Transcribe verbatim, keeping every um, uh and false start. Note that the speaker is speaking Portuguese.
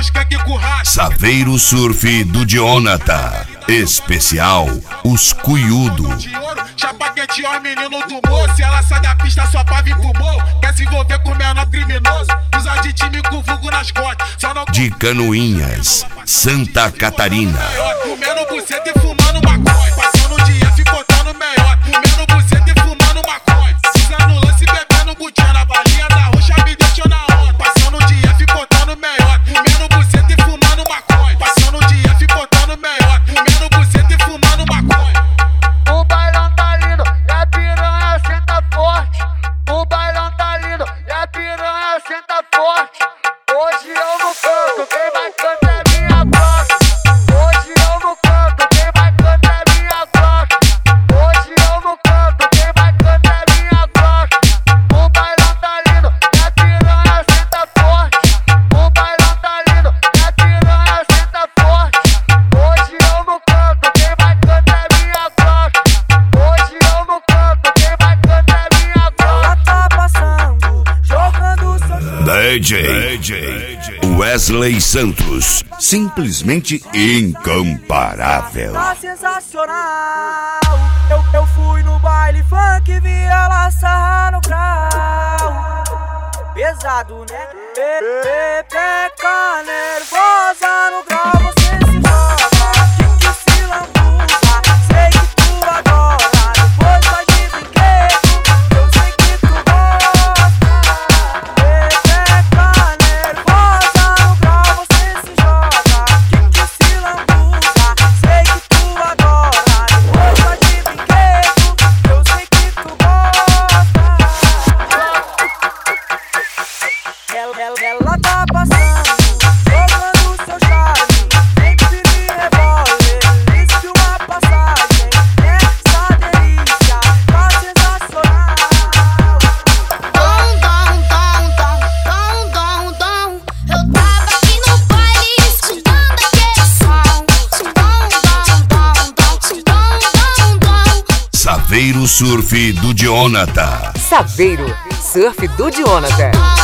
skunk com raça. Saveiro Surf do Dionata. Especial Os Cuiudo. Chapa quente, ó, menino do moço. Se ela sai da pista só pra vir pro morro. Quer se envolver com menor criminoso. Usa de time com vulgo nas costas. Só não... De Canoinhas, Santa Catarina. Comendo buceta e fumando maconha. Passando o dia ficotando melhor. Comendo buceta e fumando maconha. Cisa no lance bebendo butinha. Na balinha da roxa me deixou na onda. Passando o dia ficotando melhor. Comendo buceta e fumando maconha. Passando o dia ficotando melhor. Comendo buceta e fumando maconha. O bailão tá lindo e a piranha senta forte. O bailão tá lindo e a piranha senta forte. Hoje eu não canto, quem vai cantar é minha voz. Hoje eu não canto, quem vai cantar é minha voz. Hoje eu não canto, quem vai cantar é minha voz. O bailão tá lindo e a piranha senta forte. O bailão tá lindo e a piranha senta forte. Hoje eu não canto, quem vai cantar é minha voz. Hoje eu não canto, quem vai cantar é minha voz. Ela tá passando, jogando seu... D J, D J Wesley Santos. Simplesmente incomparável. Tá sensacional. Eu, eu fui no baile funk e vi ela sarrar no grau. Pesado, né? Pepeca nervosa no grau. Você se joga, que se lambuza. Sei que tu adora, depois vai de brinquedo. Eu sei que tu gosta. Pepeca nervosa no grau. Você se joga, que se lambuza. Sei que tu adora, depois vai de brinquedo. Eu sei que tu gosta. Ela, ela, ela tá passando, jogando seu charme. Sempre me rebola, existe uma passagem. Essa delícia tá sensacional. Dom, dom, dom, dom, dom, dom, dom. Eu tava aqui no baile escutando aquele som. Dom, dom, dom, dom, dom, dom, dom. Saveiro Surf do Dionata. Saveiro Surf do Dionata.